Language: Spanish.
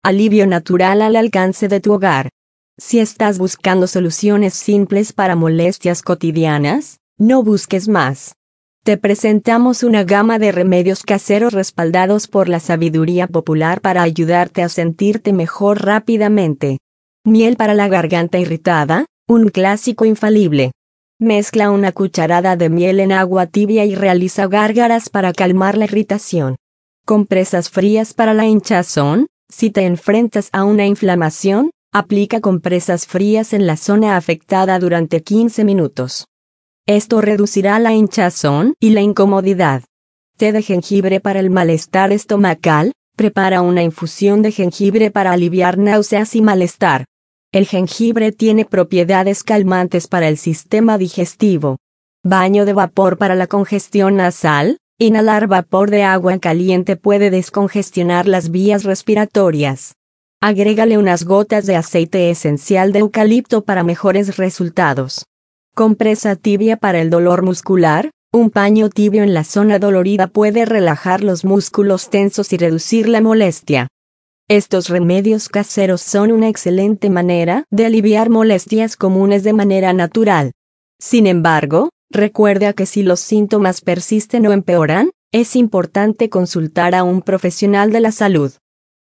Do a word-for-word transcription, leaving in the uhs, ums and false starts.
Alivio natural al alcance de tu hogar. Si estás buscando soluciones simples para molestias cotidianas, no busques más. Te presentamos una gama de remedios caseros respaldados por la sabiduría popular para ayudarte a sentirte mejor rápidamente. Miel para la garganta irritada, un clásico infalible. Mezcla una cucharada de miel en agua tibia y realiza gárgaras para calmar la irritación. Compresas frías para la hinchazón. Si te enfrentas a una inflamación, aplica compresas frías en la zona afectada durante quince minutos. Esto reducirá la hinchazón y la incomodidad. Té de jengibre para el malestar estomacal. Prepara una infusión de jengibre para aliviar náuseas y malestar. El jengibre tiene propiedades calmantes para el sistema digestivo. Baño de vapor para la congestión nasal. Inhalar vapor de agua caliente puede descongestionar las vías respiratorias. Agrégale unas gotas de aceite esencial de eucalipto para mejores resultados. Compresa tibia para el dolor muscular. Un paño tibio en la zona dolorida puede relajar los músculos tensos y reducir la molestia. Estos remedios caseros son una excelente manera de aliviar molestias comunes de manera natural. Sin embargo, recuerda que si los síntomas persisten o empeoran, es importante consultar a un profesional de la salud.